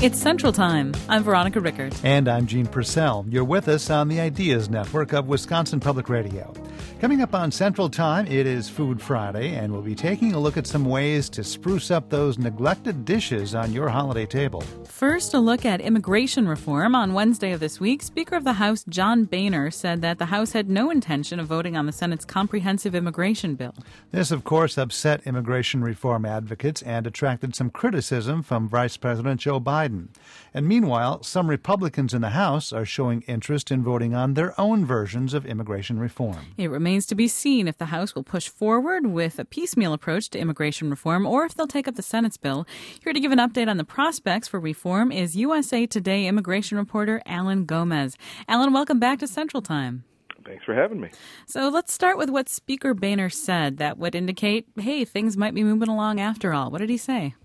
It's Central Time. I'm Veronica Rickert. And I'm Gene Purcell. You're with us on the Ideas Network of Wisconsin Public Radio. Coming up on Central Time, it is Food Friday, and we'll be taking a look at some ways to spruce up those neglected dishes on your holiday table. First, a look at immigration reform. On Wednesday of this week, Speaker of the House John Boehner said that the House had no intention of voting on the Senate's comprehensive immigration bill. This, of course, upset immigration reform advocates and attracted some criticism from Vice President Joe Biden. And meanwhile, some Republicans in the House are showing interest in voting on their own versions of immigration reform. It remains to be seen if the House will push forward with a piecemeal approach to immigration reform or if they'll take up the Senate's bill. Here to give an update on the prospects for reform is USA Today immigration reporter Alan Gomez. Alan, welcome back to Central Time. Thanks for having me. So let's start with what Speaker Boehner said that would indicate, hey, things might be moving along after all. What did he say?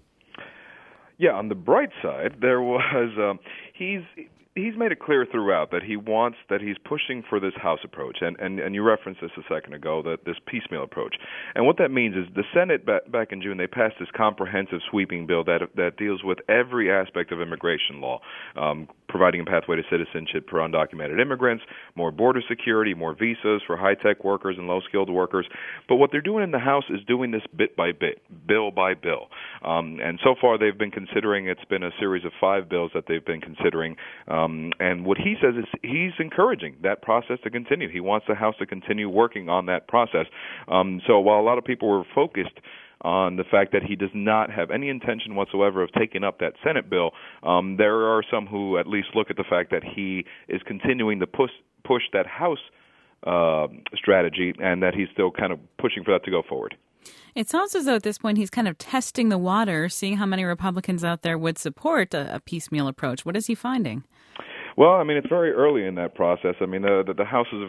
Yeah, on the bright side, there was he's made it clear throughout that he's pushing for this House approach, and you referenced this a second ago, that this piecemeal approach. And what that means is the Senate back in June, they passed this comprehensive sweeping bill that deals with every aspect of immigration law, providing a pathway to citizenship for undocumented immigrants, more border security, more visas for high-tech workers and low-skilled workers. But what they're doing in the House is doing this bit by bit, bill by bill. And so far they've been considering, it's been a series of 5 bills that they've been considering. And what he says is he's encouraging that process to continue. He wants the House to continue working on that process. So while a lot of people were focused on the fact that he does not have any intention whatsoever of taking up that Senate bill, there are some who at least look at the fact that he is continuing to push that House strategy, and that he's still kind of pushing for that to go forward. It sounds as though at this point he's kind of testing the water, seeing how many Republicans out there would support a piecemeal approach. What is he finding? Well, I mean, it's very early in that process. I mean, the House is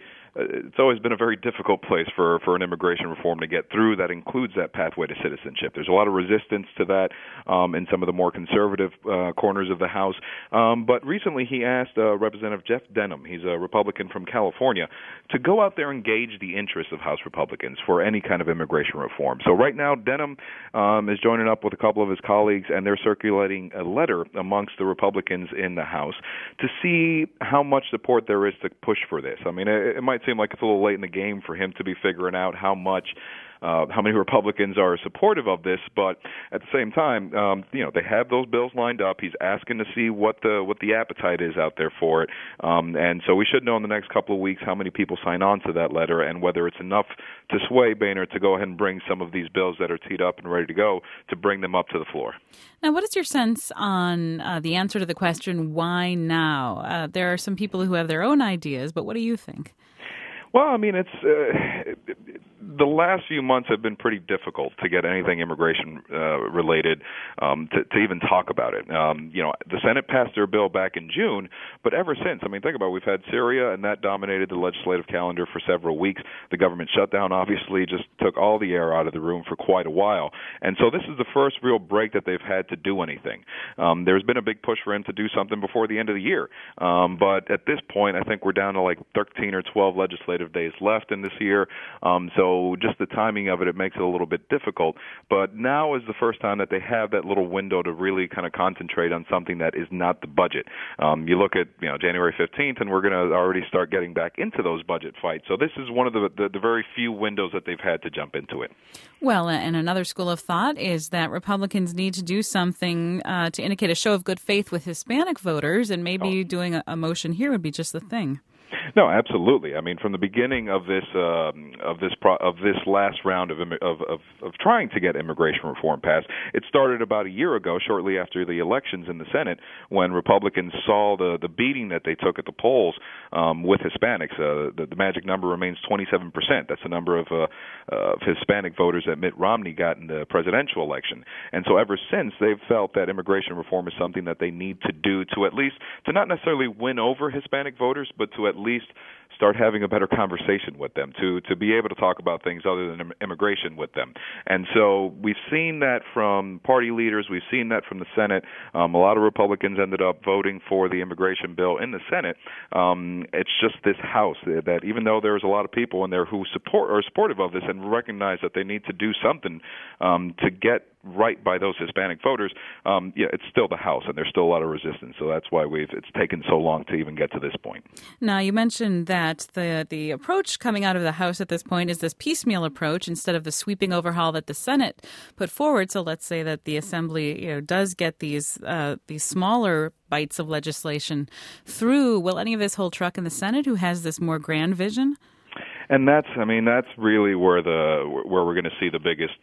it's always been a very difficult place for an immigration reform to get through that includes that pathway to citizenship. There's a lot of resistance to that in some of the more conservative corners of the House. But recently he asked Representative Jeff Denham, he's a Republican from California, to go out there and gauge the interests of House Republicans for any kind of immigration reform. So right now Denham is joining up with a couple of his colleagues, and they're circulating a letter amongst the Republicans in the House to see how much support there is to push for this. I mean, it might seem like it's a little late in the game for him to be figuring out how many Republicans are supportive of this, but at the same time, they have those bills lined up. He's asking to see what the appetite is out there for it, and so we should know in the next couple of weeks how many people sign on to that letter and whether it's enough to sway Boehner to go ahead and bring some of these bills that are teed up and ready to go, to bring them up to the floor. Now, what is your sense on the answer to the question, why now? There are some people who have their own ideas, but what do you think? Well, I mean, it's the last few months have been pretty difficult to get anything immigration related to even talk about it. The Senate passed their bill back in June, but ever since, I mean, think about it, we've had Syria, and that dominated the legislative calendar for several weeks. The government shutdown obviously just took all the air out of the room for quite a while, and so this is the first real break that they've had to do anything. There's been a big push for him to do something before the end of the year, but at this point, I think we're down to like 13 or 12 legislative days left in this year, so just the timing of it makes it a little bit difficult. But now is the first time that they have that little window to really kind of concentrate on something that is not the budget. You look at January 15th, and we're going to already start getting back into those budget fights. So this is one of the very few windows that they've had to jump into it. Well, and another school of thought is that Republicans need to do something to indicate a show of good faith with Hispanic voters, and maybe doing a motion here would be just the thing. No, absolutely. I mean, from the beginning of this last round of trying to get immigration reform passed, it started about a year ago, shortly after the elections in the Senate, when Republicans saw the beating that they took at the polls with Hispanics. The magic number remains 27%. That's the number of Hispanic voters that Mitt Romney got in the presidential election. And so ever since, they've felt that immigration reform is something that they need to do to at least, to not necessarily win over Hispanic voters, but to at least start having a better conversation with them, to be able to talk about things other than immigration with them. And so we've seen that from party leaders. We've seen that from the Senate. A lot of Republicans ended up voting for the immigration bill in the Senate. It's just this House that even though there's a lot of people in there who are supportive of this and recognize that they need to do something to get right by those Hispanic voters, it's still the House, and there's still a lot of resistance. So that's why it's taken so long to even get to this point. Now, you mentioned that the approach coming out of the House at this point is this piecemeal approach instead of the sweeping overhaul that the Senate put forward. So let's say that the Assembly, does get these smaller bites of legislation through. Will any of this hold truck in the Senate, who has this more grand vision? And that's really where we're going to see the biggest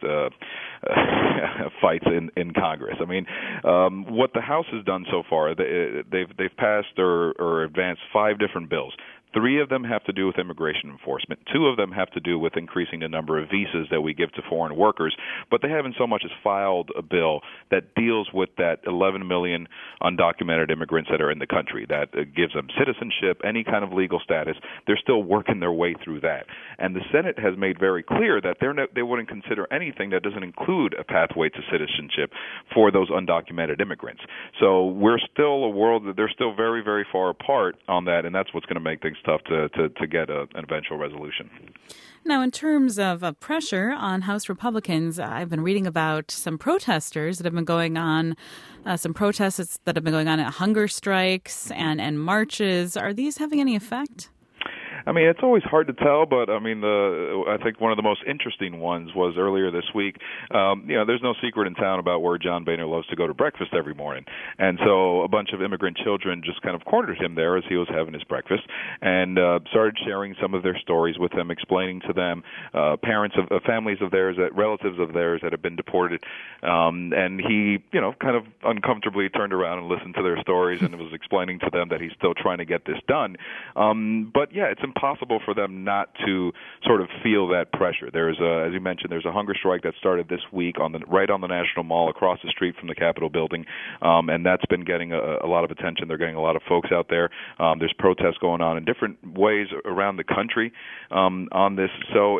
fights in Congress. I mean, what the House has done so far, they've passed or advanced 5 different bills. 3 of them have to do with immigration enforcement. 2 of them have to do with increasing the number of visas that we give to foreign workers. But they haven't so much as filed a bill that deals with that 11 million undocumented immigrants that are in the country, that gives them citizenship, any kind of legal status. They're still working their way through that. And the Senate has made very clear that they wouldn't consider anything that doesn't include a pathway to citizenship for those undocumented immigrants. So we're still a world that they're still very, very far apart on that, and that's what's going to make things tough to get an eventual resolution. Now, in terms of pressure on House Republicans, I've been reading about some protesters that have been going on, some protests that have been going on at hunger strikes and marches. Are these having any effect? I mean, it's always hard to tell, but I mean, I think one of the most interesting ones was earlier this week. There's no secret in town about where John Boehner loves to go to breakfast every morning, and so a bunch of immigrant children just kind of cornered him there as he was having his breakfast, and started sharing some of their stories with him, explaining to them parents of families of theirs, relatives of theirs that have been deported, and he, kind of uncomfortably turned around and listened to their stories and was explaining to them that he's still trying to get this done. But yeah, it's impossible for them not to sort of feel that pressure. As you mentioned, there's a hunger strike that started this week right on the National Mall across the street from the Capitol building, and that's been getting a lot of attention. They're getting a lot of folks out there. There's protests going on in different ways around the country on this. So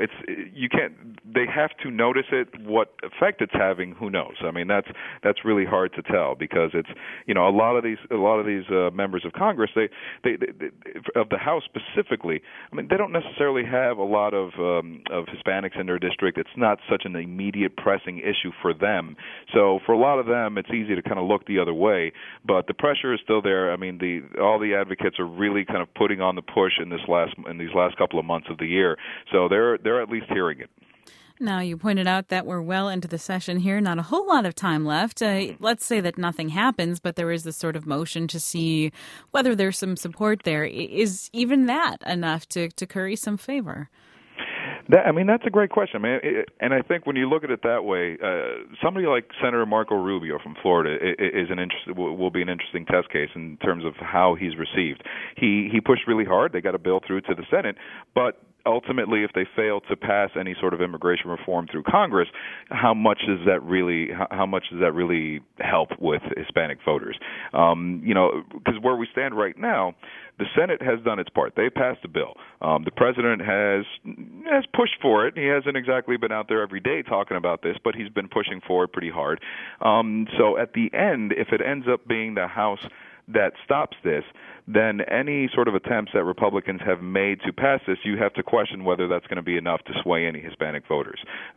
they have to notice it. What effect it's having, who knows? I mean, that's really hard to tell, because it's a lot of these members of Congress, they of the House specifically. I mean, they don't necessarily have a lot of Hispanics in their district. It's not such an immediate pressing issue for them. So for a lot of them, it's easy to kind of look the other way. But the pressure is still there. I mean, all the advocates are really kind of putting on the push in these last couple of months of the year. So they're at least hearing it. Now, you pointed out that we're well into the session here, not a whole lot of time left. Let's say that nothing happens, but there is this sort of motion to see whether there's some support there. Is even that enough to curry some favor? That's a great question. And I think when you look at it that way, somebody like Senator Marco Rubio from Florida will be an interesting test case in terms of how he's received. He pushed really hard. They got a bill through to the Senate, but ultimately, if they fail to pass any sort of immigration reform through Congress, how much does that really help with Hispanic voters? Because where we stand right now, the Senate has done its part. They passed a bill. The president has pushed for it. He hasn't exactly been out there every day talking about this, but he's been pushing for it pretty hard. So at the end, if it ends up being the House that stops this, then any sort of attempts that Republicans have made to pass this, you have to question whether that's going to be enough to sway any Hispanic voters.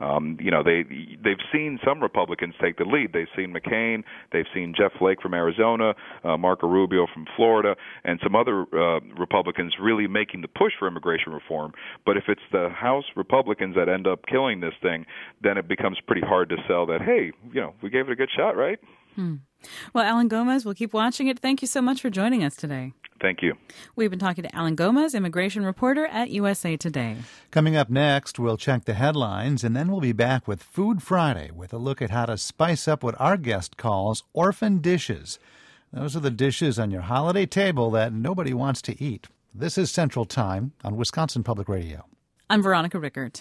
They've seen some Republicans take the lead. They've seen McCain, they've seen Jeff Flake from Arizona, Marco Rubio from Florida, and some other Republicans really making the push for immigration reform. But if it's the House Republicans that end up killing this thing, then it becomes pretty hard to sell that, hey, we gave it a good shot, right? Well, Alan Gomez, we'll keep watching it. Thank you so much for joining us today. Thank you. We've been talking to Alan Gomez, immigration reporter at USA Today. Coming up next, we'll check the headlines, and then we'll be back with Food Friday with a look at how to spice up what our guest calls orphan dishes. Those are the dishes on your holiday table that nobody wants to eat. This is Central Time on Wisconsin Public Radio. I'm Veronica Rickert.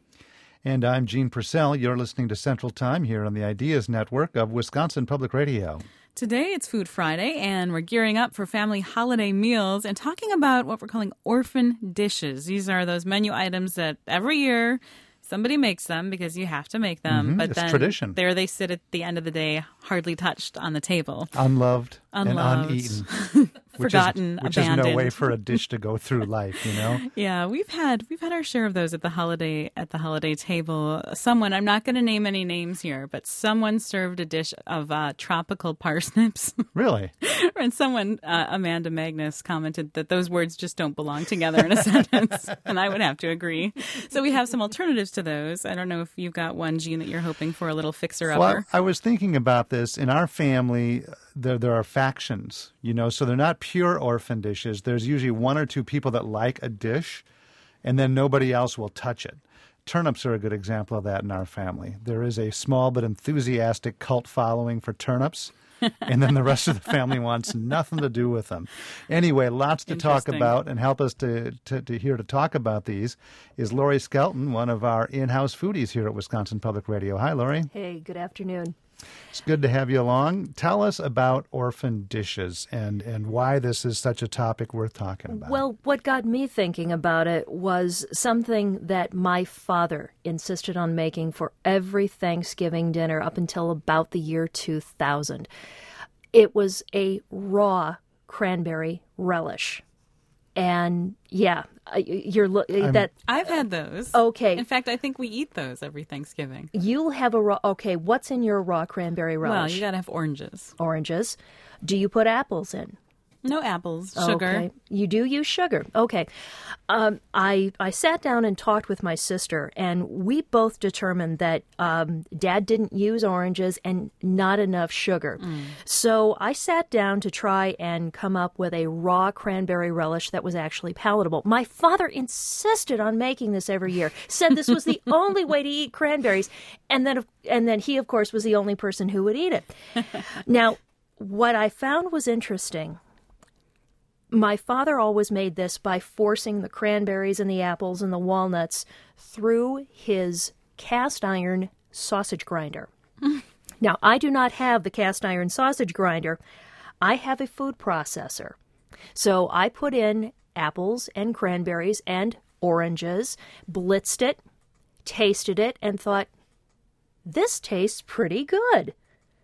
And I'm Gene Purcell. You're listening to Central Time here on the Ideas Network of Wisconsin Public Radio. Today it's Food Friday, and we're gearing up for family holiday meals and talking about what we're calling orphan dishes. These are those menu items that every year somebody makes them because you have to make them. But it's then tradition. There they sit at the end of the day, hardly touched on the table. Unloved. And uneaten. forgotten, which abandoned. is no way for a dish to go through life, you know? Yeah, we've had our share of those at the holiday table. Someone, I'm not going to name any names here, but someone served a dish of tropical parsnips. Really? And someone, Amanda Magnus, commented that those words just don't belong together in a sentence, and I would have to agree. So we have some alternatives to those. I don't know if you've got one, Gene, that you're hoping for a little fixer-upper. Well, I was thinking about this. In our family, there are factions, you know, so they're not pure orphan dishes. There's usually one or two people that like a dish, and then nobody else will touch it. Turnips are a good example of that in our family. There is a small but enthusiastic cult following for turnips, and then the rest of the family wants nothing to do with them. Anyway, lots to talk about, and help us to talk about these is Lori Skelton, one of our in-house foodies here at Wisconsin Public Radio. Hi, Lori. Hey, good afternoon. It's good to have you along. Tell us about orphan dishes and why this is such a topic worth talking about. Well, what got me thinking about it was something that my father insisted on making for every Thanksgiving dinner up until about the year 2000. It was a raw cranberry relish. And yeah, I've had those. Okay. In fact, I think we eat those every Thanksgiving. You'll have a raw. Okay, what's in your raw cranberry relish? Well, you got to have oranges. Oranges. Do you put apples in? No apples, sugar. Okay. You do use sugar. Okay. I sat down and talked with my sister, and we both determined that Dad didn't use oranges and not enough sugar. So I sat down to try and come up with a raw cranberry relish that was actually palatable. My father insisted on making this every year, said this was the only way to eat cranberries, and then he, of course, was the only person who would eat it. Now, what I found was interesting. My father always made this by forcing the cranberries and the apples and the walnuts through his cast iron sausage grinder. Now, I do not have the cast iron sausage grinder. I have a food processor. So I put in apples and cranberries and oranges, blitzed it, tasted it, and thought, this tastes pretty good.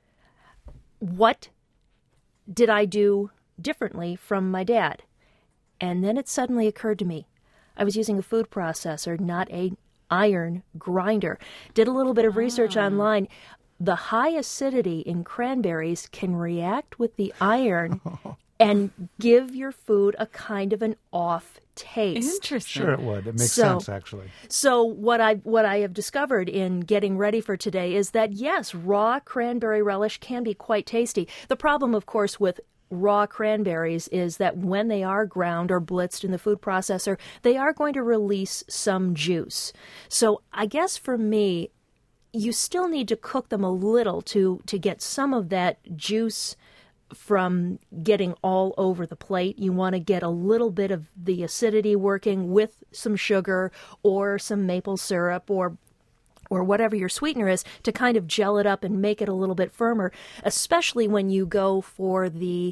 What did I do differently from my dad? And then it suddenly occurred to me, I was using a food processor, not an iron grinder. Did a little bit of research online. The high acidity in cranberries can react with the iron and give your food a kind of an off taste. Interesting. Sure it would. It makes sense, actually. So what I have discovered in getting ready for today is that, yes, raw cranberry relish can be quite tasty. The problem, of course, with raw cranberries is that when they are ground or blitzed in the food processor, they are going to release some juice. So I guess for me, you still need to cook them a little to get some of that juice from getting all over the plate. You want to get a little bit of the acidity working with some sugar or some maple syrup or whatever your sweetener is to kind of gel it up and make it a little bit firmer, especially when you go for the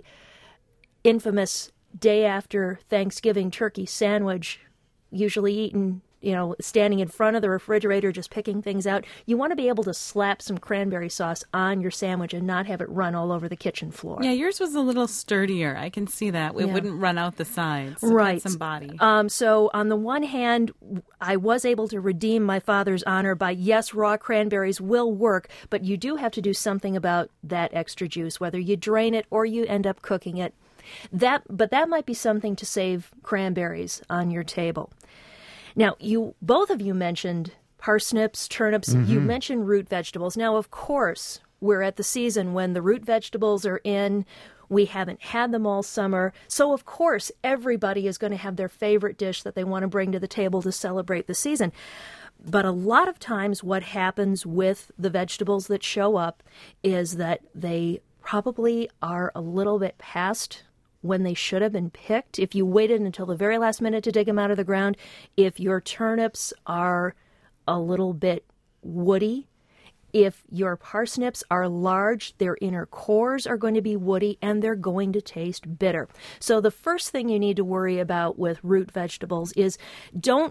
infamous day after Thanksgiving turkey sandwich, usually eaten, standing in front of the refrigerator, just picking things out. You want to be able to slap some cranberry sauce on your sandwich and not have it run all over the kitchen floor. Yeah, yours was a little sturdier. I can see that. It wouldn't run out the sides. Right. Some body. So on the one hand, I was able to redeem my father's honor by, yes, raw cranberries will work, but you do have to do something about that extra juice, whether you drain it or you end up cooking it. But that might be something to save cranberries on your table. Now, both of you mentioned parsnips, turnips. Mm-hmm. You mentioned root vegetables. Now, of course, we're at the season when the root vegetables are in. We haven't had them all summer. So, of course, everybody is going to have their favorite dish that they want to bring to the table to celebrate the season. But a lot of times what happens with the vegetables that show up is that they probably are a little bit past when they should have been picked. If you waited until the very last minute to dig them out of the ground, if your turnips are a little bit woody, if your parsnips are large, their inner cores are going to be woody and they're going to taste bitter. So the first thing you need to worry about with root vegetables is don't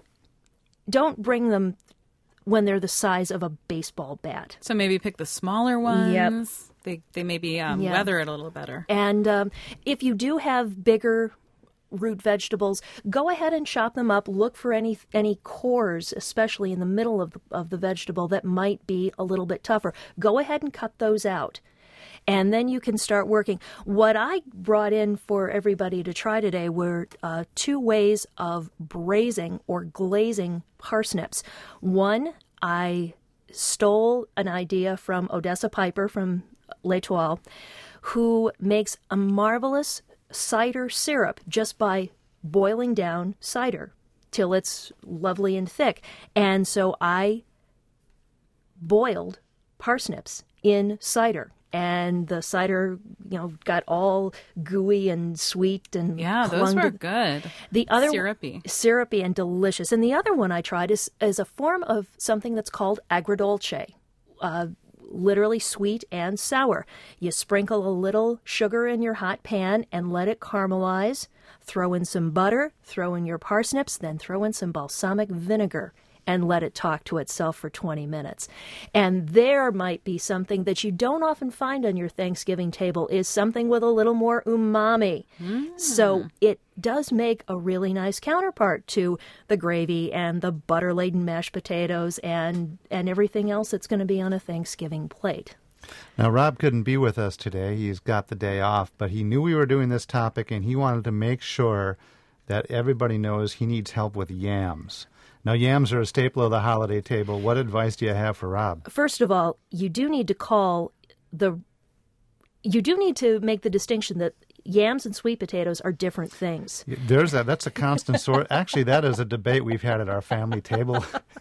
bring them when they're the size of a baseball bat. So maybe pick the smaller ones. Yep. they maybe weather it a little better. And if you do have bigger root vegetables, go ahead and chop them up. Look for any cores, especially in the middle of the vegetable, that might be a little bit tougher. Go ahead and cut those out. And then you can start working. What I brought in for everybody to try today were 2 ways of braising or glazing parsnips. One, I stole an idea from Odessa Piper from L'Etoile, who makes a marvelous cider syrup just by boiling down cider till it's lovely and thick. And so I boiled parsnips in cider. And the cider, got all gooey and sweet and those were good. The other syrupy and delicious. And the other one I tried is a form of something that's called agrodolce, literally sweet and sour. You sprinkle a little sugar in your hot pan and let it caramelize. Throw in some butter, throw in your parsnips, then throw in some balsamic vinegar, and let it talk to itself for 20 minutes. And there might be something that you don't often find on your Thanksgiving table, is something with a little more umami. So it does make a really nice counterpart to the gravy and the butter-laden mashed potatoes and everything else that's going to be on a Thanksgiving plate. Now, Rob couldn't be with us today. He's got the day off, but he knew we were doing this topic, and he wanted to make sure that everybody knows he needs help with yams. Now, yams are a staple of the holiday table. What advice do you have for Rob? First of all, you do need to make the distinction that yams and sweet potatoes are different things. That's a constant source. Actually, that is a debate we've had at our family table.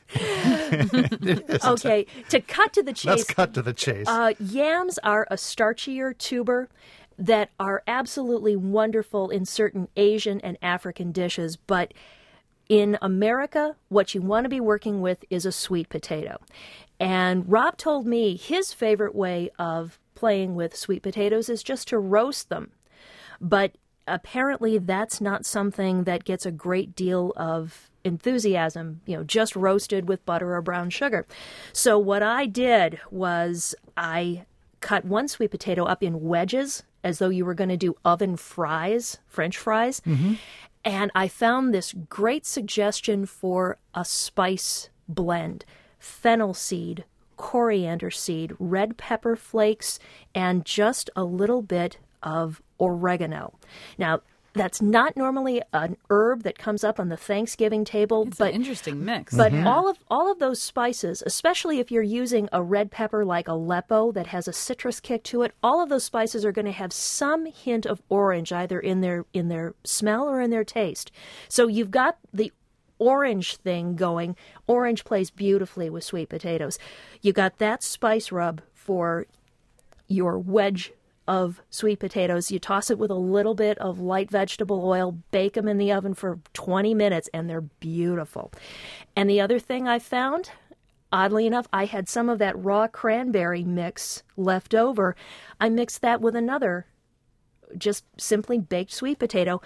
Okay, to cut to the chase. Let's cut to the chase. Yams are a starchier tuber that are absolutely wonderful in certain Asian and African dishes, but in America, what you want to be working with is a sweet potato. And Rob told me his favorite way of playing with sweet potatoes is just to roast them. But apparently that's not something that gets a great deal of enthusiasm, just roasted with butter or brown sugar. So what I did was I cut one sweet potato up in wedges as though you were going to do oven fries, French fries. Mm-hmm. And I found this great suggestion for a spice blend: fennel seed, coriander seed, red pepper flakes, and just a little bit of oregano. Now, that's not normally an herb that comes up on the Thanksgiving table. It's an interesting mix. But all of those spices, especially if you're using a red pepper like Aleppo that has a citrus kick to it, all of those spices are going to have some hint of orange either in their smell or in their taste. So you've got the orange thing going. Orange plays beautifully with sweet potatoes. You got that spice rub for your wedge of sweet potatoes. You toss it with a little bit of light vegetable oil, bake them in the oven for 20 minutes, and they're beautiful. And the other thing I found, oddly enough, I had some of that raw cranberry mix left over. I mixed that with another just simply baked sweet potato,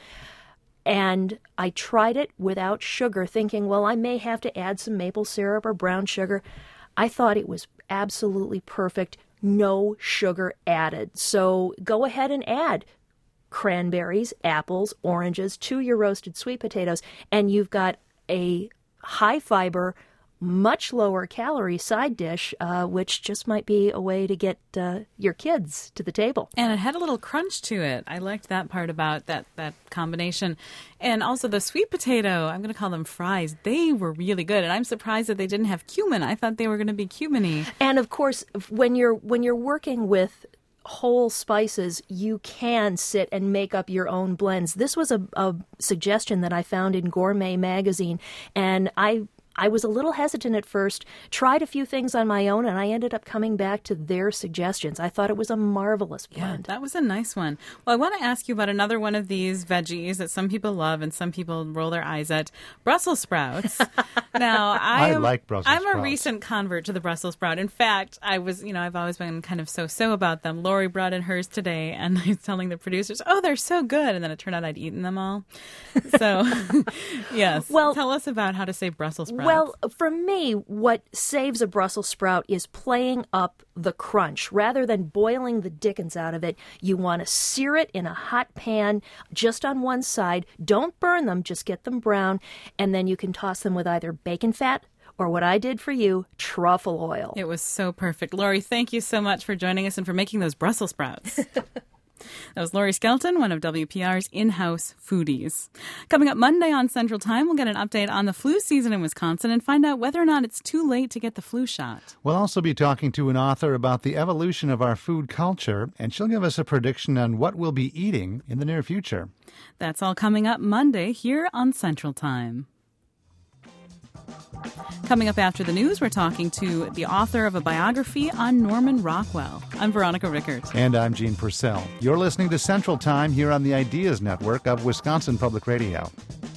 and I tried it without sugar, thinking, well, I may have to add some maple syrup or brown sugar. I thought it was absolutely perfect. No sugar added. So go ahead and add cranberries, apples, oranges to your roasted sweet potatoes, and you've got a high fiber, much lower calorie side dish, which just might be a way to get your kids to the table. And it had a little crunch to it. I liked that part about that combination. And also the sweet potato, I'm going to call them fries, they were really good. And I'm surprised that they didn't have cumin. I thought they were going to be cuminy. And of course, when you're working with whole spices, you can sit and make up your own blends. This was a suggestion that I found in Gourmet magazine, and I was a little hesitant at first, tried a few things on my own, and I ended up coming back to their suggestions. I thought it was a marvelous blend. Yeah, that was a nice one. Well, I want to ask you about another one of these veggies that some people love and some people roll their eyes at, Brussels sprouts. Now, I like Brussels sprouts. I'm a recent convert to the Brussels sprout. In fact, I've always been kind of so about them. Lori brought in hers today, and I was telling the producers, oh, they're so good. And then it turned out I'd eaten them all. So, yes. Well, tell us about how to say Brussels sprouts. Well, for me, what saves a Brussels sprout is playing up the crunch. Rather than boiling the dickens out of it, you want to sear it in a hot pan just on one side. Don't burn them, just get them brown, and then you can toss them with either bacon fat or what I did for you, truffle oil. It was so perfect. Lori, thank you so much for joining us and for making those Brussels sprouts. That was Lori Skelton, one of WPR's in-house foodies. Coming up Monday on Central Time, we'll get an update on the flu season in Wisconsin and find out whether or not it's too late to get the flu shot. We'll also be talking to an author about the evolution of our food culture, and she'll give us a prediction on what we'll be eating in the near future. That's all coming up Monday here on Central Time. Coming up after the news, we're talking to the author of a biography on Norman Rockwell. I'm Veronica Rickert. And I'm Gene Purcell. You're listening to Central Time here on the Ideas Network of Wisconsin Public Radio.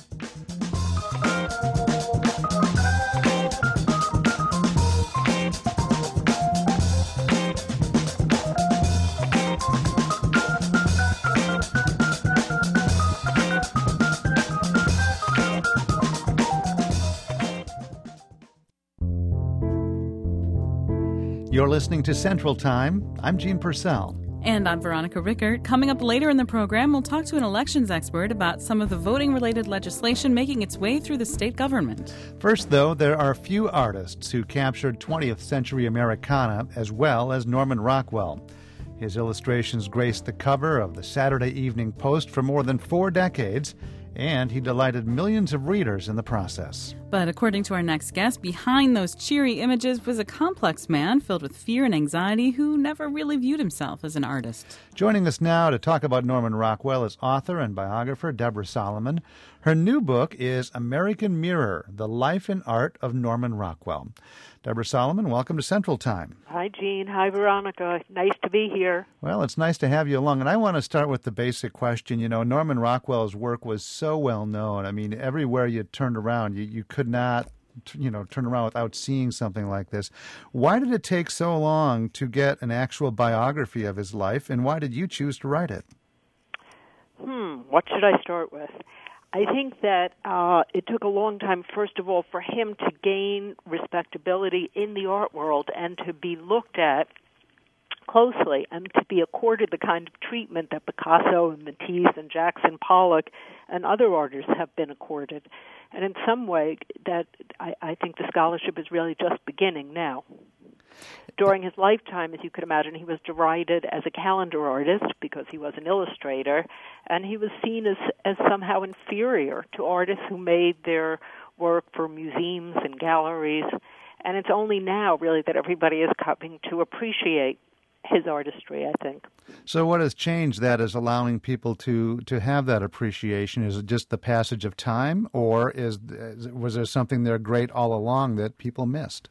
You're listening to Central Time. I'm Gene Purcell. And I'm Veronica Rickert. Coming up later in the program, we'll talk to an elections expert about some of the voting-related legislation making its way through the state government. First, though, there are few artists who captured 20th century Americana as well as Norman Rockwell. His illustrations graced the cover of the Saturday Evening Post for more than 4 decades, and he delighted millions of readers in the process. But according to our next guest, behind those cheery images was a complex man filled with fear and anxiety who never really viewed himself as an artist. Joining us now to talk about Norman Rockwell is author and biographer Deborah Solomon. Her new book is American Mirror, The Life and Art of Norman Rockwell. Deborah Solomon, welcome to Central Time. Hi, Gene. Hi, Veronica. Nice to be here. Well, it's nice to have you along. And I want to start with the basic question. You know, Norman Rockwell's work was so well known. I mean, everywhere you turned around, you could not, turn around without seeing something like this. Why did it take so long to get an actual biography of his life, and why did you choose to write it? What should I start with? I think that it took a long time, first of all, for him to gain respectability in the art world and to be looked at closely and to be accorded the kind of treatment that Picasso and Matisse and Jackson Pollock and other artists have been accorded. And in some way, that I think the scholarship is really just beginning now. During his lifetime, as you could imagine, he was derided as a calendar artist because he was an illustrator, and he was seen as somehow inferior to artists who made their work for museums and galleries. And it's only now, really, that everybody is coming to appreciate his artistry, I think. So what has changed that is allowing people to have that appreciation? Is it just the passage of time, or was there something there great all along that people missed?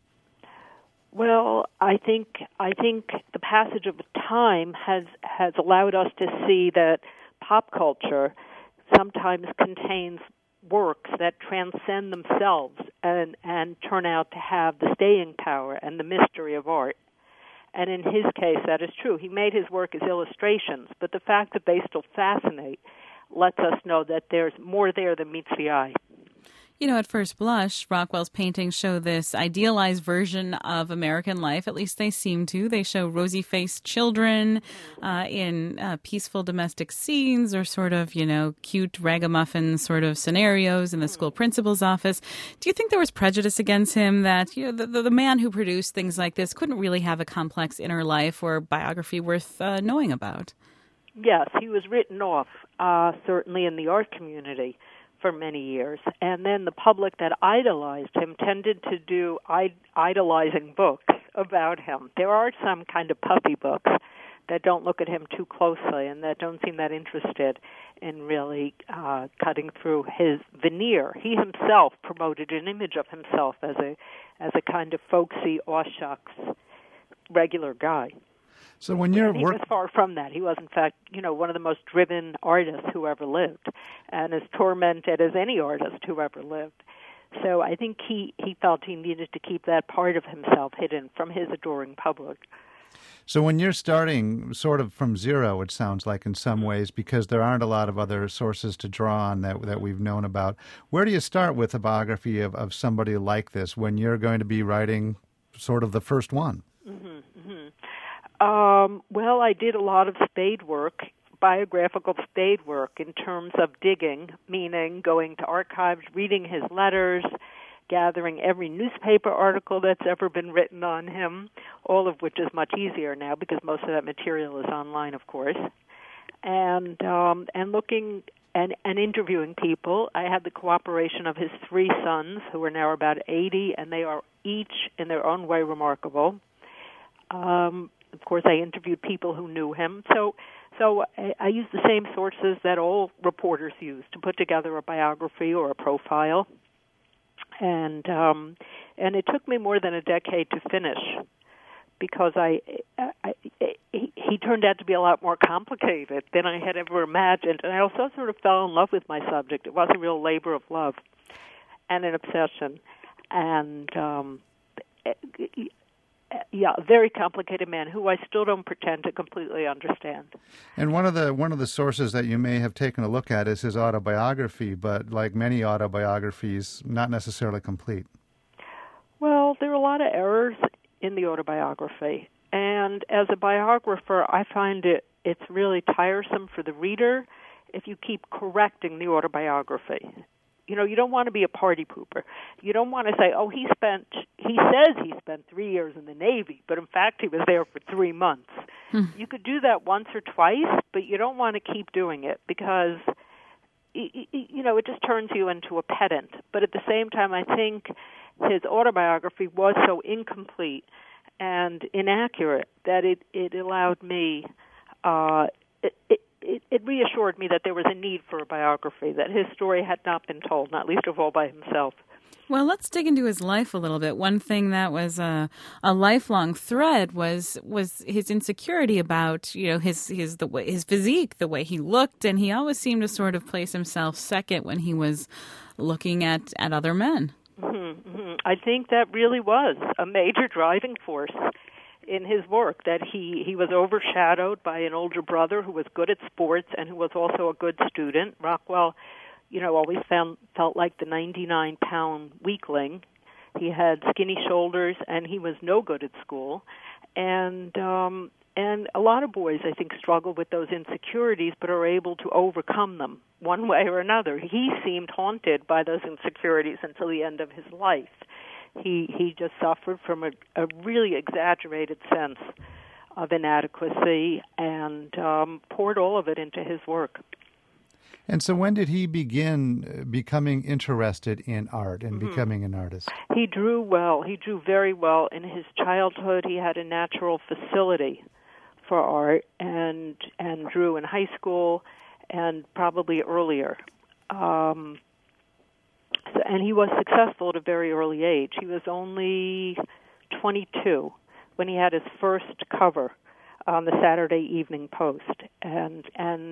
Well, I think the passage of time has allowed us to see that pop culture sometimes contains works that transcend themselves and turn out to have the staying power and the mystery of art. And in his case, that is true. He made his work as illustrations, but the fact that they still fascinate lets us know that there's more there than meets the eye. You know, at first blush, Rockwell's paintings show this idealized version of American life. At least they seem to. They show rosy-faced children in peaceful domestic scenes or sort of, cute ragamuffin sort of scenarios in the school principal's office. Do you think there was prejudice against him that, the man who produced things like this couldn't really have a complex inner life or biography worth knowing about? Yes, he was written off, certainly in the art community, for many years. And then the public that idolized him tended to do idolizing books about him. There are some kind of puppy books that don't look at him too closely and that don't seem that interested in really cutting through his veneer. He himself promoted an image of himself as a kind of folksy, aw shucks, regular guy. So when you're he was far from that. He was, in fact, one of the most driven artists who ever lived, and as tormented as any artist who ever lived. So I think he felt he needed to keep that part of himself hidden from his adoring public. So when you're starting sort of from zero, it sounds like in some ways, because there aren't a lot of other sources to draw on that we've known about, where do you start with a biography of somebody like this when you're going to be writing sort of the first one? Well, I did a lot of spade work, biographical spade work in terms of digging, meaning going to archives, reading his letters, gathering every newspaper article that's ever been written on him, all of which is much easier now because most of that material is online, of course, and looking and interviewing people. I had the cooperation of his 3 sons, who are now about 80, and they are each in their own way remarkable. Of course, I interviewed people who knew him. So I used the same sources that all reporters use to put together a biography or a profile. And it took me more than a decade to finish because he turned out to be a lot more complicated than I had ever imagined. And I also sort of fell in love with my subject. It was a real labor of love and an obsession. And a very complicated man who I still don't pretend to completely understand. And one of the sources that you may have taken a look at is his autobiography, but like many autobiographies, not necessarily complete. Well, there are a lot of errors in the autobiography, and as a biographer, I find it's really tiresome for the reader if you keep correcting the autobiography. You know, you don't want to be a party pooper. You don't want to say, oh, he says he spent 3 years in the Navy, but in fact he was there for 3 months. You could do that once or twice, but you don't want to keep doing it because, you know, it just turns you into a pedant. But at the same time, I think his autobiography was so incomplete and inaccurate that it allowed me, it reassured me that there was a need for a biography, that his story had not been told, not least of all by himself. Well, let's dig into his life a little bit. One thing that was a lifelong thread was his insecurity about, you know, his physique, the way he looked, and he always seemed to sort of place himself second when he was looking at other men. I think that really was a major driving force in his work, that he was overshadowed by an older brother who was good at sports and who was also a good student. Rockwell, you know, always felt like the 99-pound weakling. He had skinny shoulders and he was no good at school. And a lot of boys, I think, struggle with those insecurities but are able to overcome them one way or another. He seemed haunted by those insecurities until the end of his life. He just suffered from a really exaggerated sense of inadequacy and poured all of it into his work. And so when did he begin becoming interested in art and becoming an artist? He drew well. He drew very well. In his childhood, he had a natural facility for art and drew in high school and probably earlier. And he was successful at a very early age. He was only 22 when he had his first cover on the Saturday Evening Post, and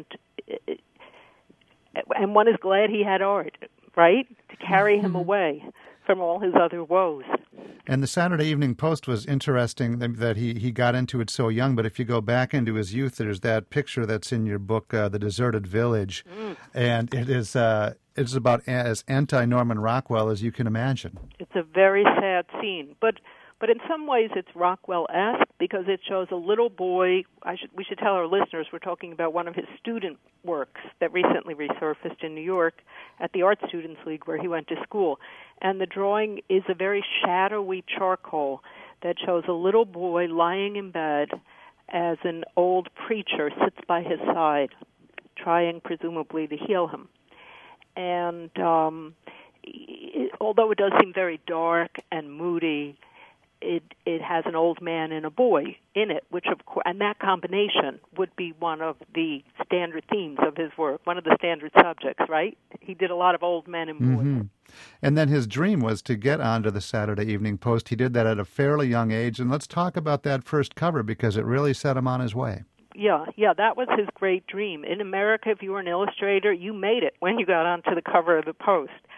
one is glad he had art, right, to carry him away from all his other woes. And the Saturday Evening Post was interesting that he got into it so young, but if you go back into his youth, there's that picture that's in your book, The Deserted Village, and it's about as anti-Norman Rockwell as you can imagine. It's a very sad scene, but in some ways it's Rockwell-esque because it shows a little boy. We should tell our listeners we're talking about one of his student works that recently resurfaced in New York at the Art Students League where he went to school. And the drawing is a very shadowy charcoal that shows a little boy lying in bed as an old preacher sits by his side, trying presumably to heal him. And although it does seem very dark and moody, it has an old man and a boy in it, which of course, and that combination would be one of the standard themes of his work, one of the standard subjects, right? He did a lot of old men and boys. And then his dream was to get onto the Saturday Evening Post. He did that at a fairly young age, and let's talk about that first cover because it really set him on his way. Yeah, that was his great dream. In America, if you were an illustrator, you made it when you got onto the cover of the Post.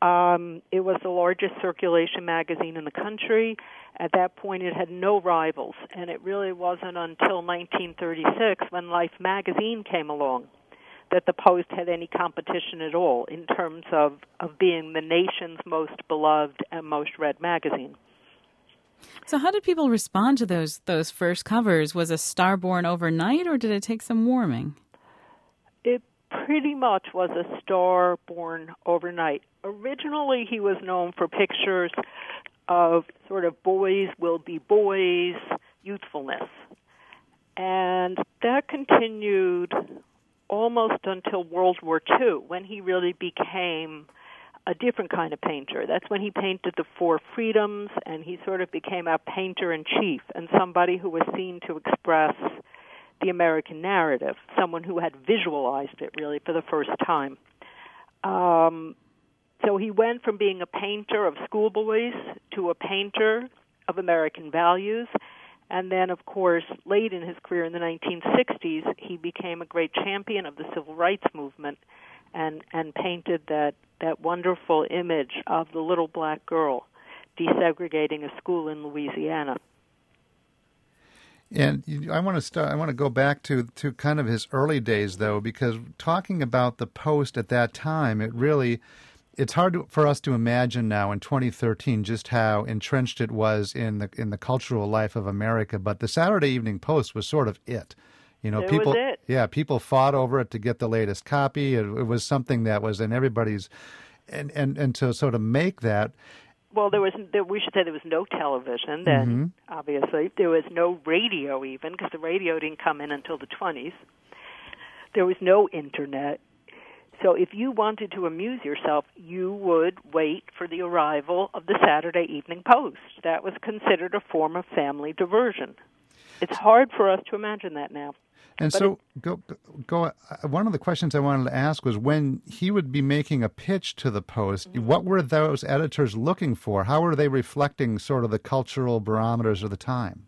It was the largest circulation magazine in the country. At that point, it had no rivals, and it really wasn't until 1936, when Life magazine came along, that the Post had any competition at all in terms of being the nation's most beloved and most read magazine. So how did people respond to those first covers? Was a star born overnight, or did it take some warming? It pretty much was a star born overnight. Originally, he was known for pictures of sort of boys will be boys, youthfulness. And that continued almost until World War II, when he really became a different kind of painter. That's when he painted the Four Freedoms, and he sort of became a painter-in-chief and somebody who was seen to express the American narrative, someone who had visualized it really for the first time. So he went from being a painter of schoolboys to a painter of American values. And then, of course, late in his career in the 1960s, he became a great champion of the civil rights movement and painted that wonderful image of the little black girl desegregating a school in Louisiana. And I want to go back to kind of his early days, though, because talking about the Post at that time, it's hard for us to imagine now in 2013 just how entrenched it was in the cultural life of America. But the Saturday Evening Post was sort of it. You know, people fought over it to get the latest copy. It was something that was in everybody's, and to sort of make that. Well, we should say there was no television then, obviously. There was no radio even, because the radio didn't come in until the 20s. There was no Internet. So if you wanted to amuse yourself, you would wait for the arrival of the Saturday Evening Post. That was considered a form of family diversion. It's hard for us to imagine that now. And but so, go. One of the questions I wanted to ask was, when he would be making a pitch to the Post, what were those editors looking for? How were they reflecting sort of the cultural barometers of the time?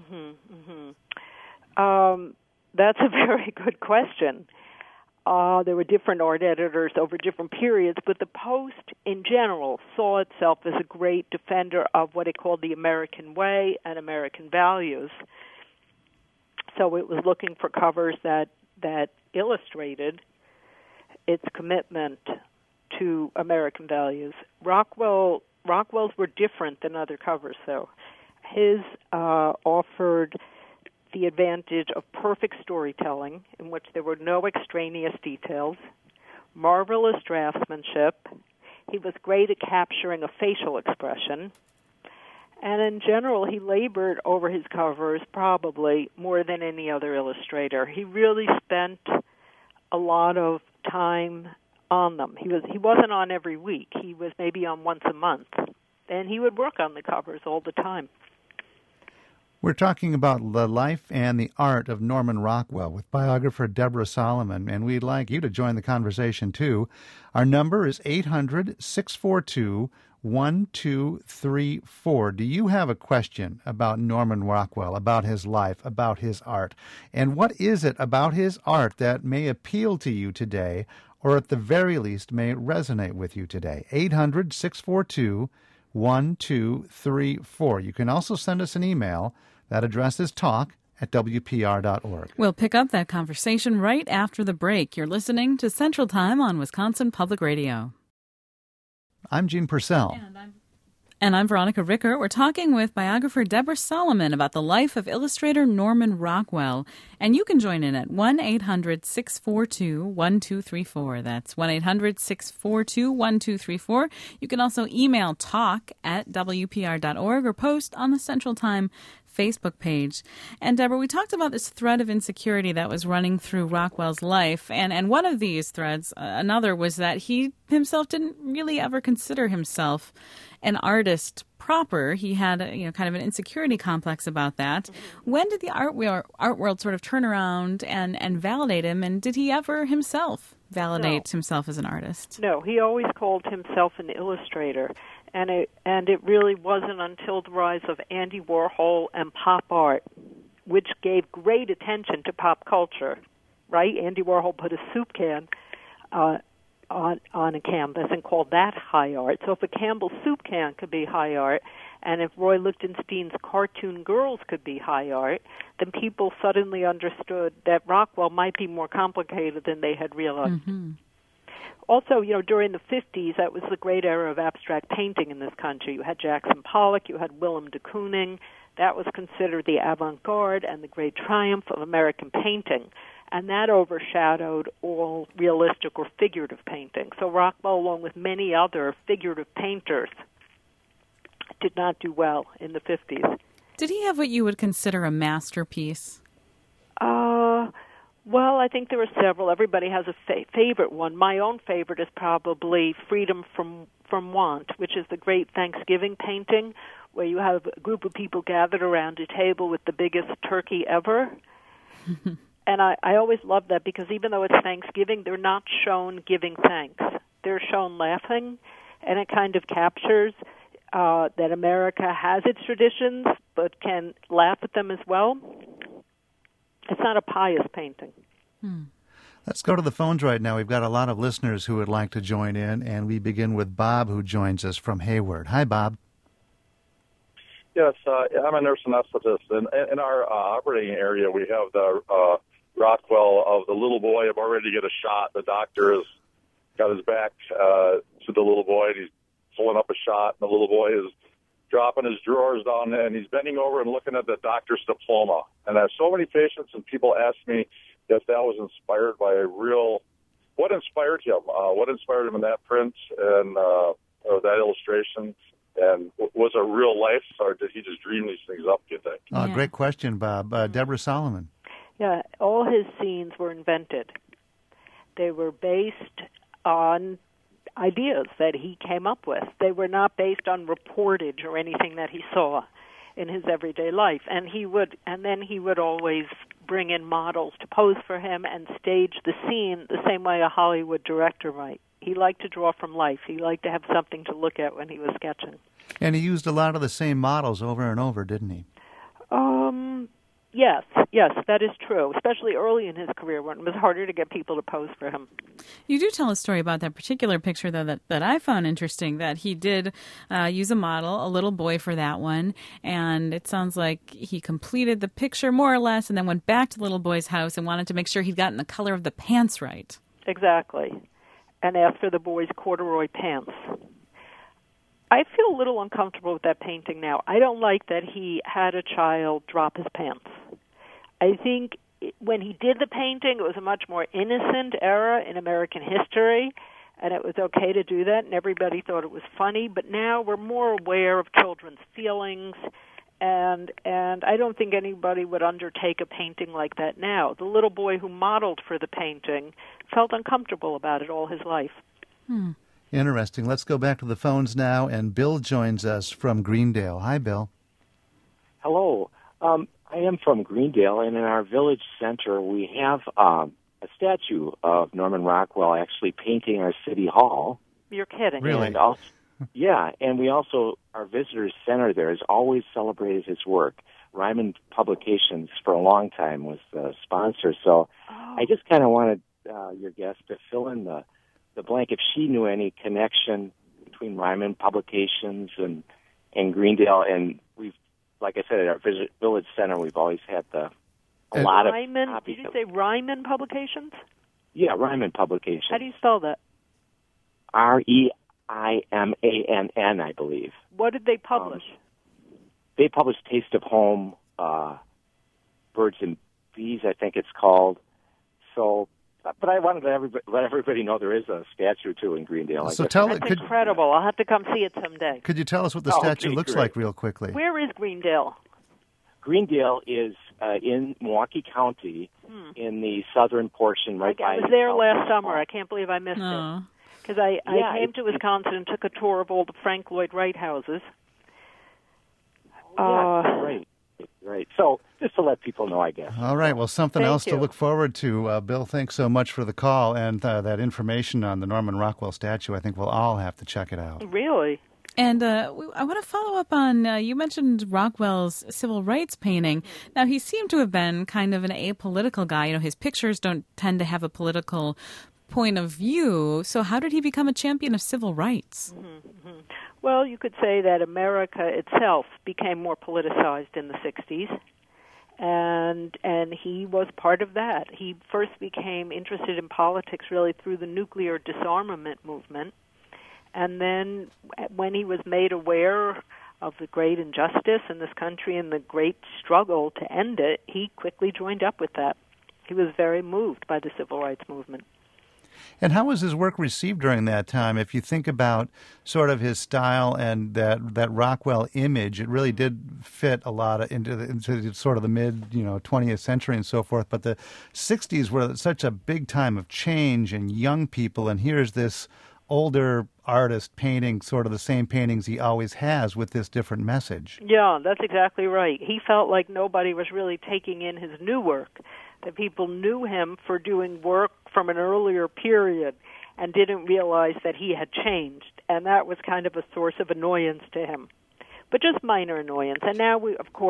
That's a very good question. There were different art editors over different periods, but the Post in general saw itself as a great defender of what it called the American way and American values. So it was looking for covers that illustrated its commitment to American values. Rockwell's were different than other covers, though. His offered the advantage of perfect storytelling, in which there were no extraneous details, marvelous draftsmanship. He was great at capturing a facial expression. And in general, he labored over his covers probably more than any other illustrator. He really spent a lot of time on them. He wasn't on every week. He was maybe on once a month. And he would work on the covers all the time. We're talking about the life and the art of Norman Rockwell with biographer Deborah Solomon, and we'd like you to join the conversation, too. Our number is 800-642-1234. Do you have a question about Norman Rockwell, about his life, about his art? And what is it about his art that may appeal to you today, or at the very least may resonate with you today? 800-642-1234. You can also send us an email. That address is talk@wpr.org. We'll pick up that conversation right after the break. You're listening to Central Time on Wisconsin Public Radio. I'm Gene Purcell. And I'm Veronica Ricker. We're talking with biographer Deborah Solomon about the life of illustrator Norman Rockwell. And you can join in at 1-800-642-1234. That's 1-800-642-1234. You can also email talk@wpr.org or post on the Central Time Facebook page. And Deborah, we talked about this thread of insecurity that was running through Rockwell's life. And one of these threads, another, was that he himself didn't really ever consider himself an artist proper. He had kind of an insecurity complex about that. When did the art world sort of turn around and validate him? And did he ever himself validate himself as an artist? No, he always called himself an illustrator. And it really wasn't until the rise of Andy Warhol and pop art, which gave great attention to pop culture, right? Andy Warhol put a soup can on a canvas and called that high art. So if a Campbell soup can could be high art, and if Roy Lichtenstein's cartoon girls could be high art, then people suddenly understood that Rockwell might be more complicated than they had realized. Mm-hmm. Also, during the 50s, that was the great era of abstract painting in this country. You had Jackson Pollock, you had Willem de Kooning. That was considered the avant-garde and the great triumph of American painting. And that overshadowed all realistic or figurative painting. So Rockwell, along with many other figurative painters, did not do well in the 50s. Did he have what you would consider a masterpiece? Well, I think there were several. Everybody has a favorite one. My own favorite is probably Freedom from Want, which is the great Thanksgiving painting where you have a group of people gathered around a table with the biggest turkey ever. And I always love that because even though it's Thanksgiving, they're not shown giving thanks. They're shown laughing, and it kind of captures that America has its traditions but can laugh at them as well. It's not a pious painting. Let's go to the phones right now. We've got a lot of listeners who would like to join in, and we begin with Bob, who joins us from Hayward. Hi, Bob. Yes, I'm a nurse anesthetist. In our operating area, we have the Rockwell of the little boy about ready to get a shot. The doctor has got his back to the little boy, and he's pulling up a shot, and the little boy is dropping his drawers down, and he's bending over and looking at the doctor's diploma. And I have so many patients and people ask me if that was inspired by a real, what inspired him? What inspired him in that print and or that illustration? And was it real life, or did he just dream these things up, do you think? Yeah. Great question, Bob. Deborah Solomon. Yeah, all his scenes were invented. They were based on ideas that he came up with. They were not based on reportage or anything that he saw in his everyday life. And then he would always bring in models to pose for him and stage the scene the same way a Hollywood director might. He liked to draw from life. He liked to have something to look at when he was sketching. And he used a lot of the same models over and over, didn't he? Yes, that is true, especially early in his career when it was harder to get people to pose for him. You do tell a story about that particular picture, though, that I found interesting, that he did use a model, a little boy, for that one, and it sounds like he completed the picture more or less and then went back to the little boy's house and wanted to make sure he'd gotten the color of the pants right. Exactly, and asked for the boy's corduroy pants. I feel a little uncomfortable with that painting now. I don't like that he had a child drop his pants. I think when he did the painting, it was a much more innocent era in American history, and it was okay to do that, and everybody thought it was funny. But now we're more aware of children's feelings, and I don't think anybody would undertake a painting like that now. The little boy who modeled for the painting felt uncomfortable about it all his life. Interesting. Let's go back to the phones now, and Bill joins us from Greendale. Hi, Bill. Hello. I am from Greendale, and in our village center, we have a statue of Norman Rockwell actually painting our city hall. You're kidding. Really? And also, yeah, and we also, our visitors center there has always celebrated his work. Ryman Publications for a long time was the sponsor, so I just kind of wanted your guest to fill in the blank if she knew any connection between Ryman Publications and Greendale, and we've, like I said, at our village center, we've always had a lot of copies. Did you say Ryman Publications? Yeah, Ryman Publications. How do you spell that? Reimann, I believe. What did they publish? They published Taste of Home, Birds and Bees, I think it's called. So, but I wanted to let everybody know there is a statue, too, in Greendale. So That's incredible. I'll have to come see it someday. Could you tell us what the statue looks like real quickly? Where is Greendale? Greendale is in Milwaukee County in the southern portion right by... I was there last summer. I can't believe I missed it. Because I came to Wisconsin and took a tour of all the Frank Lloyd Wright houses. Right. So just to let people know, I guess. All right. Well, something else you. to look forward to. Bill, thanks so much for the call and that information on the Norman Rockwell statue. I think we'll all have to check it out. Really? And I want to follow up on, you mentioned Rockwell's civil rights painting. Now, he seemed to have been kind of an apolitical guy. You know, his pictures don't tend to have a political point of view. So how did he become a champion of civil rights? Well, you could say that America itself became more politicized in the 60s, and he was part of that. He first became interested in politics really through the nuclear disarmament movement, and then when he was made aware of the great injustice in this country and the great struggle to end it, he quickly joined up with that. He was very moved by the civil rights movement. And how was his work received during that time? If you think about sort of his style and that Rockwell image, it really did fit a lot into sort of the mid 20th century and so forth. But the 60s were such a big time of change and young people, and here's this older artist painting sort of the same paintings he always has with this different message. Yeah, that's exactly right. He felt like nobody was really taking in his new work, that people knew him for doing work from an earlier period and didn't realize that he had changed, and that was kind of a source of annoyance to him. But just minor annoyance. And now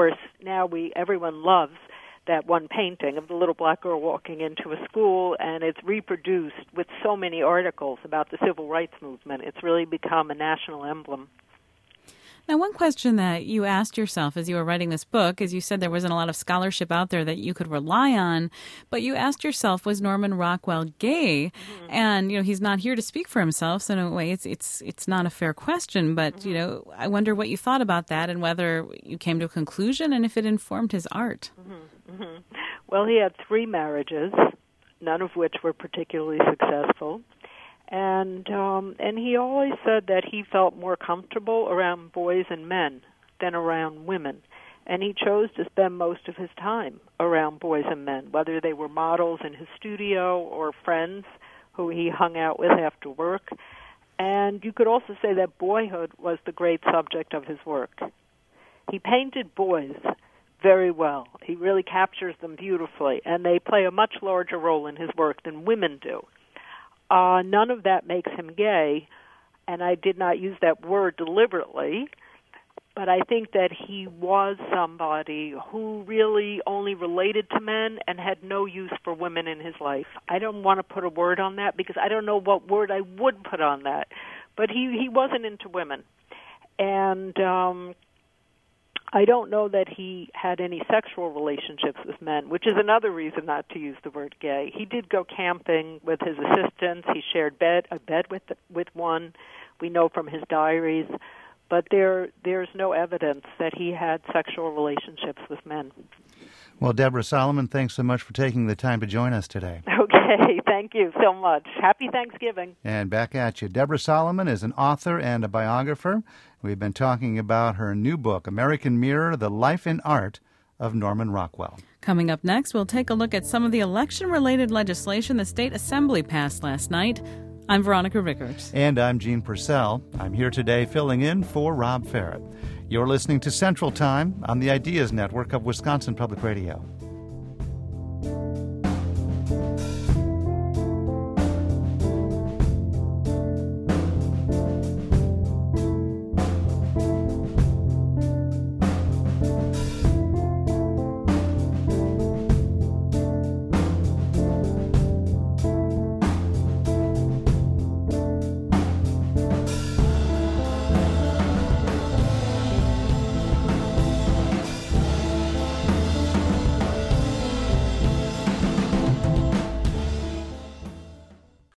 everyone loves that one painting of the little black girl walking into a school, and it's reproduced with so many articles about the civil rights movement. It's really become a national emblem. Now, one question that you asked yourself as you were writing this book is you said there wasn't a lot of scholarship out there that you could rely on, but you asked yourself, was Norman Rockwell gay? Mm-hmm. And, he's not here to speak for himself, so in a way it's not a fair question, but, I wonder what you thought about that and whether you came to a conclusion and if it informed his art. Mm-hmm. Mm-hmm. Well, he had 3 marriages, none of which were particularly successful. And he always said that he felt more comfortable around boys and men than around women. And he chose to spend most of his time around boys and men, whether they were models in his studio or friends who he hung out with after work. And you could also say that boyhood was the great subject of his work. He painted boys very well. He really captures them beautifully, and they play a much larger role in his work than women do. None of that makes him gay, and I did not use that word deliberately, but I think that he was somebody who really only related to men and had no use for women in his life. I don't want to put a word on that because I don't know what word I would put on that, but he wasn't into women. And I don't know that he had any sexual relationships with men, which is another reason not to use the word gay. He did go camping with his assistants. He shared a bed with one. We know from his diaries, but there's no evidence that he had sexual relationships with men. Well, Deborah Solomon, thanks so much for taking the time to join us today. Okay, thank you so much. Happy Thanksgiving. And back at you. Deborah Solomon is an author and a biographer. We've been talking about her new book, American Mirror, The Life and Art of Norman Rockwell. Coming up next, we'll take a look at some of the election-related legislation the State Assembly passed last night. I'm Veronica Rickards. And I'm Gene Purcell. I'm here today filling in for Rob Ferret. You're listening to Central Time on the Ideas Network of Wisconsin Public Radio.